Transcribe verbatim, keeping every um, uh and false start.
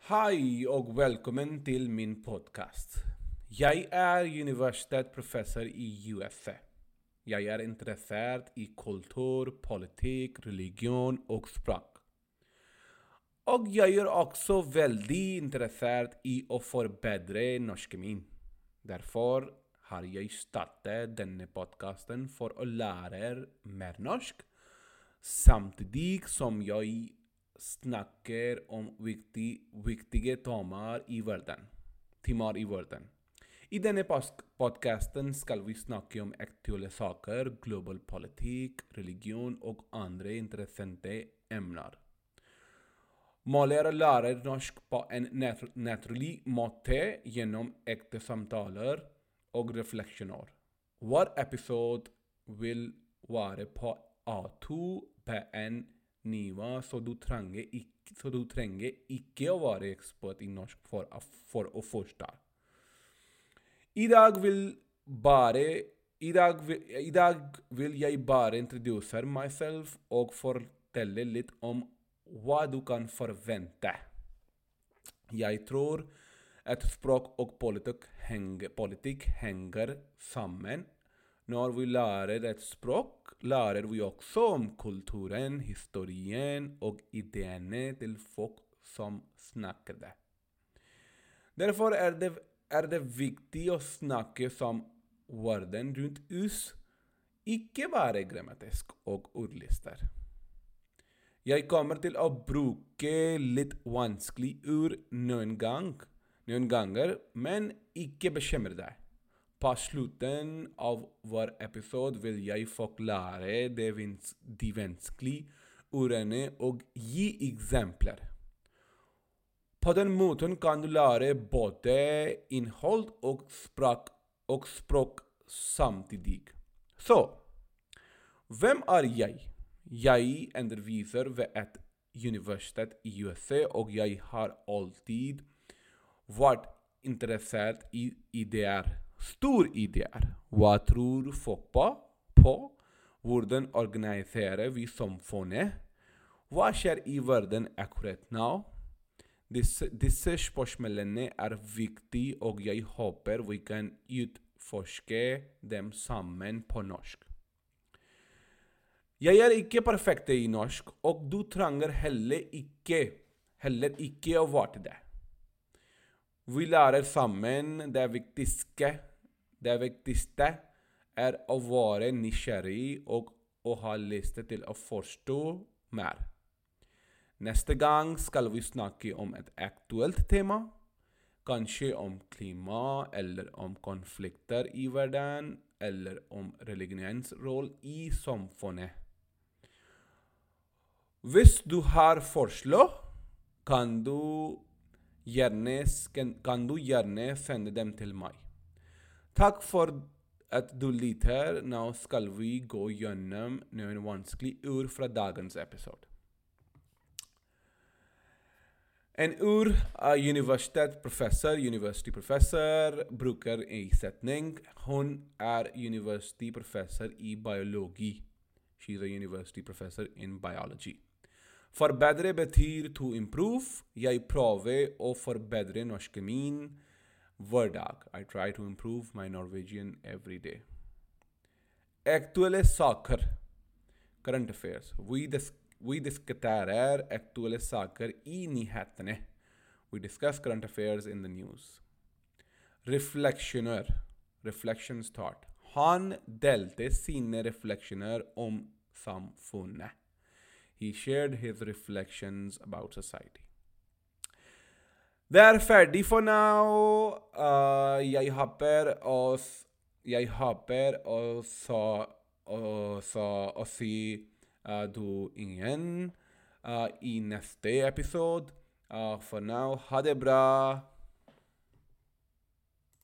Hei og velkommen til min podkast. Jeg er universitetsprofessor i U S A. Jeg er interessert i kultur, politikk, religion og språk. Og jeg er også veldig interessert i å forbedre norsken min. Derfor har jeg startet denne podkasten for å lære mer norsk, samtidig som jeg snakker om viktig, viktige temaer i verden. Temaer i verden. I denne podkasten skal vi snakke om aktuelle saker, global politikk, religion og andre interessante emner. Målet er å lære norsk på en naturlig måte gjennom ekte samtaler og refleksjoner. Hver episode vil være på A to P en nivå, så du trenger ikke, så du trenger ikke å være ekspert i norsk for, for å forstå. I dag vil bare i dag, vil, I dag vil jeg bare introdusere meg selv og fortelle litt om hva du kan forvente. Jeg tror at språk og politikk henger, politikk henger sammen. Når vi lærer et språk, lærer vi også om kulturen, historien og ideene til folk som snakker det. Derfor er det, er det viktig å snakke som verden rundt oss, ikke bare grammatisk og ordlister. Jeg kommer til å bruke litt vanskelig ord noen, gang, noen ganger, men ikke bekymre deg. På slutten av hver episode vil jeg forklare de vanskelige ordene og gi eksempler. På den måten kan du lære både innhold og språk, og språk samtidig. Så, hvem er jeg? Jeg underviser ved et universitet i U S A, og jeg har alltid vært interessert i ideer. Stor ideer. Hva tror folk på? på? Hvordan organiserer vi samfunnet? Hva skjer i verden akkurat nå? Disse, disse spørsmålene er viktige, og jeg håper vi kan utforske dem sammen på norsk. Jeg er ikke perfekt i norsk, og du trenger heller ikke, heller ikke å være det. Vi lærer sammen. Det viktigste Det viktigste er å være nysgjerrig og å ha lyst til å forstå mer. Neste gang skal vi snakke om et aktuelt tema, kanskje om klima, eller om konflikter i verden, eller om religionens rolle i samfunnet. Hvis du har forslag, kan du gjerne, kan du gjerne sende dem til meg. Takk for at du lytter. Nå skal vi gå gjennom noen vanskelige ord fra dagens episode. En ord er universitetsprofessor. University professor bruker i setning. Hun er university professor i biologi. She's a university professor in biology. Forbedre betyr to improve. Jeg prøver å forbedre norsken min hver dag. I try to improve my Norwegian every day. Aktuelle saker. Current affairs. Vi, dis vi diskuterer aktuelle saker i nyhetene. We discuss current affairs in the news. Refleksjoner. Reflection start. Han delte sine refleksjoner om samfunnet. He shared his reflections about society. Det er ferdig for nå. Uh, jeg håper å Jeg håper å si uh, du igjen uh, i neste episode. Uh, for nå, ha det bra.